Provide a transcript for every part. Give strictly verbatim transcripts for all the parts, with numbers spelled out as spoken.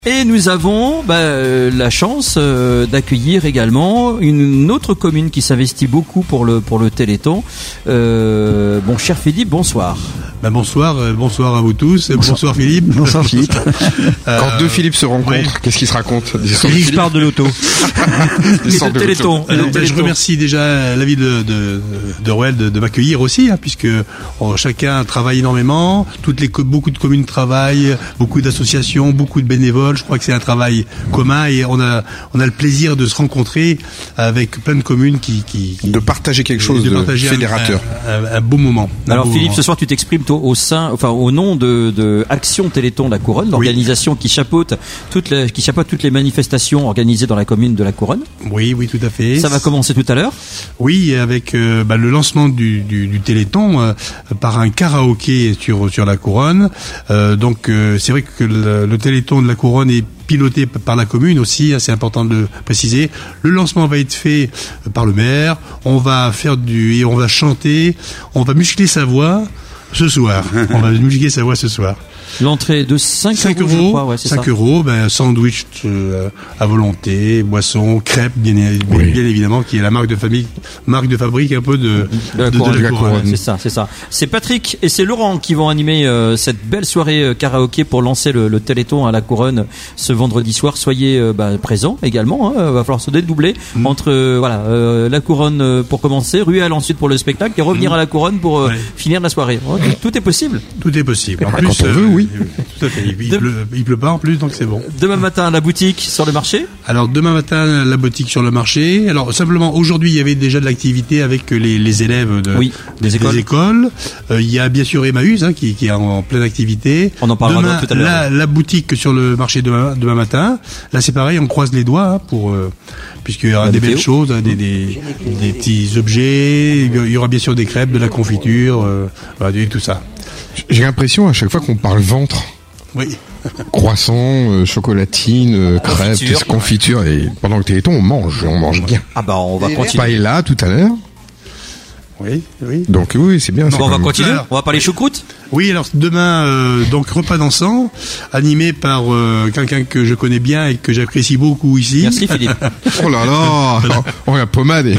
Et nous avons bah, euh, la chance euh, d'accueillir également une autre commune qui s'investit beaucoup pour le pour le Téléthon. Euh, bon, cher Philippe, bonsoir. Ben bonsoir, euh, bonsoir à vous tous. Bonsoir, bonsoir Philippe. Bonsoir Philippe. euh, Quand deux Philippe se rencontrent, ouais. Qu'est-ce qu'ils se racontent? Philippe parle de l'auto. le Téléthon. Alors, ben, je remercie déjà la ville de de, de Rouel de, de m'accueillir aussi, hein, puisque oh, chacun travaille énormément. Toutes les beaucoup de communes travaillent, beaucoup d'associations, beaucoup de bénévoles. Je crois que c'est un travail commun et on a on a le plaisir de se rencontrer avec plein de communes qui, qui, qui de partager quelque chose de, de fédérateur. Un, un, un beau moment. Un Alors beau Philippe, moment. Ce soir tu t'exprimes toi, au sein, enfin au nom de, de Action Téléthon de la Couronne, l'organisation oui. qui chapeaute toutes les qui chapeaute toutes les manifestations organisées dans la commune de la Couronne. Oui, oui, tout à fait. Ça va commencer tout à l'heure. Oui, avec euh, bah, le lancement du, du, du Téléthon euh, par un karaoké sur sur la Couronne. Euh, donc euh, c'est vrai que le, le Téléthon de la Couronne est piloté par la commune aussi, hein, c'est important de le préciser. Le lancement va être fait par le maire. On va faire du et on va chanter. On va muscler sa voix ce soir. On va muscler sa voix ce soir. L'entrée de cinq euros, je crois, ouais, c'est cinq ça. euros, ben, sandwich euh, à volonté, boisson, crêpes, bien, oui. bien évidemment, qui est la marque de famille, marque de fabrique un peu de, de la de, couronne. De la couronne. C'est ça, c'est ça. C'est Patrick et c'est Laurent qui vont animer euh, cette belle soirée euh, karaoké pour lancer le, le Téléthon à la Couronne ce vendredi soir. Soyez euh, bah, présents également. Hein, va falloir se dédoubler mmh. entre euh, voilà euh, la Couronne euh, pour commencer, Ruelle ensuite pour le spectacle et revenir mmh. à la Couronne pour euh, ouais. finir la soirée. Oh, tout est possible. Tout est possible. En bah, plus, quand on veut, oui. Tout à fait. Il, il, pleut, il pleut pas en plus, donc c'est bon. Demain matin, la boutique sur le marché. Alors demain matin, la boutique sur le marché. Alors simplement, aujourd'hui, il y avait déjà de l'activité avec les, les élèves de, oui, des, des écoles. Des écoles. Euh, il y a bien sûr Emmaüs hein, qui, qui est en, en pleine activité. On en parlera demain, tout à l'heure. La, la boutique sur le marché demain, demain matin. Là, c'est pareil, on croise les doigts hein, pour euh, puisqu'il y aura la des belles choses, hein, des, des, des petits objets. Il y aura bien sûr des crêpes, de la confiture, euh, voilà, et tout ça. J'ai l'impression à chaque fois qu'on parle ventre. Oui. Croissant, euh, chocolatine, euh, crêpes, confiture. confiture, et pendant le Téléthon, on mange, on mange bien. Ah bah on va et continuer. Paella tout à l'heure. Oui, oui. Donc oui, c'est bien. Bon, on va continuer. Alors, on va parler choucroute. Oui, alors demain, euh, donc repas dansant, animé par euh, quelqu'un que je connais bien et que j'apprécie beaucoup ici. Merci Philippe. Oh là là, oh la pommade.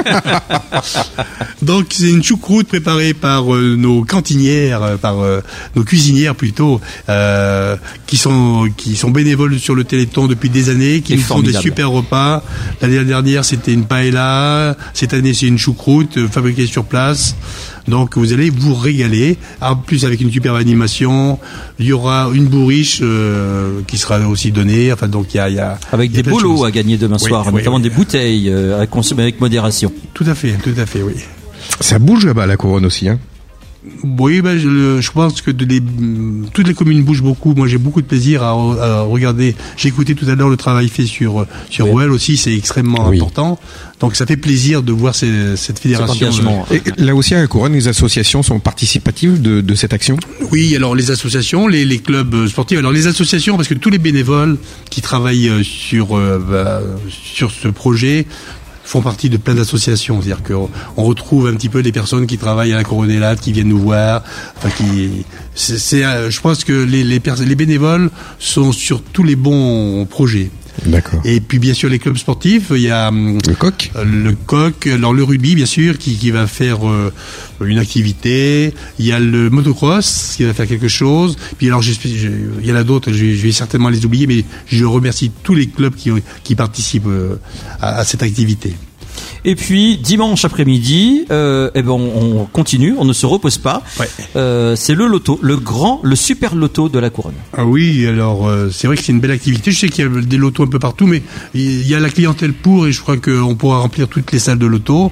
Donc c'est une choucroute préparée par euh, nos cantinières, par euh, nos cuisinières plutôt, euh, qui sont qui sont bénévoles sur le Téléthon depuis des années, qui nous font des super repas. L'année dernière c'était une paella, cette année c'est une choucroute euh, fabriquée sur place. Donc vous allez vous régaler. En plus avec une superbe animation, il y aura une bourriche euh, qui sera aussi donnée. Enfin donc il y a, il y a avec il y a des beaux lots de à gagner demain oui, soir, oui, notamment oui. des bouteilles euh, à consommer avec modération. Tout à fait, tout à fait, oui. Ça bouge là-bas à la Couronne aussi, hein. Oui, ben je, je pense que de les, toutes les communes bougent beaucoup. Moi, j'ai beaucoup de plaisir à, à regarder. J'ai écouté tout à l'heure le travail fait sur sur oui. Rouel aussi, c'est extrêmement oui. important. Donc, ça fait plaisir de voir ces, cette fédération. Et là aussi, à la Couronne, les associations sont participatives de, de cette action. Oui, alors les associations, les, les clubs sportifs. Alors les associations, parce que tous les bénévoles qui travaillent sur euh, bah, sur ce projet font partie de plein d'associations, c'est-à-dire qu'on on retrouve un petit peu les personnes qui travaillent à la Coronellade, qui viennent nous voir, enfin qui, c'est, c'est je pense que les les, pers- les bénévoles sont sur tous les bons projets. D'accord. Et puis bien sûr les clubs sportifs, il y a le coq, euh, le coq, alors le rugby bien sûr qui qui va faire euh, une activité, il y a le motocross qui va faire quelque chose. Puis alors il y en a d'autres, je vais, je vais certainement les oublier, mais je remercie tous les clubs qui qui participent euh, à, à cette activité. Et puis dimanche après-midi, euh, eh ben on, on continue, on ne se repose pas. Ouais. Euh, c'est le loto, le grand, le super loto de la Couronne. Ah oui, alors euh, c'est vrai que c'est une belle activité. Je sais qu'il y a des lotos un peu partout, mais il y a la clientèle pour, et je crois qu'on pourra remplir toutes les salles de loto.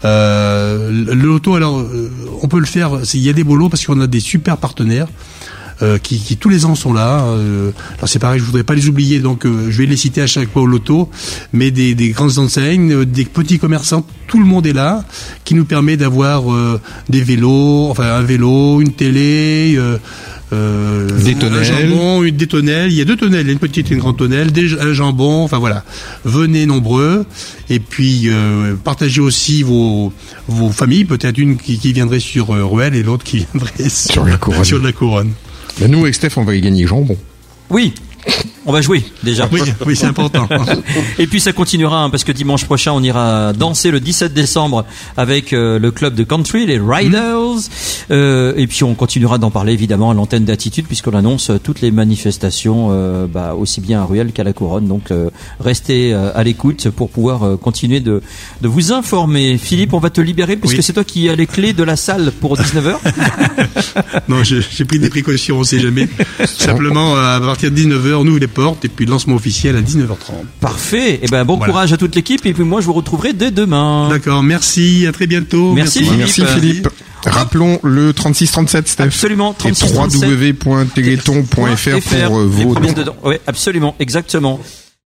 Euh, le loto, alors on peut le faire. Il y a des beaux lots parce qu'on a des super partenaires. Euh, qui, qui tous les ans sont là. Euh, alors c'est pareil, je voudrais pas les oublier, donc euh, je vais les citer à chaque fois au loto. Mais des, des grandes enseignes, euh, des petits commerçants, tout le monde est là, qui nous permet d'avoir euh, des vélos, enfin un vélo, une télé. Euh, Euh, des tonnelles, un jambon, une, des tonnelles. Il y a deux tonnelles, une petite et une grande tonnelle, des, un jambon. Enfin voilà, venez nombreux. Et puis euh, partagez aussi vos vos familles. Peut-être une qui, qui viendrait sur euh, Rouel et l'autre qui viendrait sur, sur la Couronne. Sur la Couronne. Ben nous, avec Steph, on va y gagner jambon. Oui. on va jouer déjà. Oui, oui, c'est important. Et puis ça continuera hein, parce que dimanche prochain on ira danser le dix-sept décembre avec euh, le club de country, les Riders. Mmh. Euh, et puis on continuera d'en parler évidemment à l'antenne d'Attitude puisqu'on annonce toutes les manifestations euh, bah, aussi bien à Rueil qu'à la Couronne. Donc euh, restez euh, à l'écoute pour pouvoir euh, continuer de, de vous informer. Philippe, on va te libérer puisque oui. c'est toi qui as les clés de la salle pour dix-neuf heures. Non, je, j'ai pris des précautions, on sait jamais. Simplement, à partir de dix-neuf heures, on ouvre les portes et puis le lancement officiel à dix-neuf heures trente. Parfait. Et ben bon voilà. Courage à toute l'équipe et puis moi je vous retrouverai dès demain. D'accord, merci, à très bientôt. Merci, merci Philippe. Merci Philippe. Rappelons le trente-six trente-sept, Steph. Absolument, trente-six trente-sept. Et w w w point téléthon point f r pour vos dons. Oui, absolument, exactement.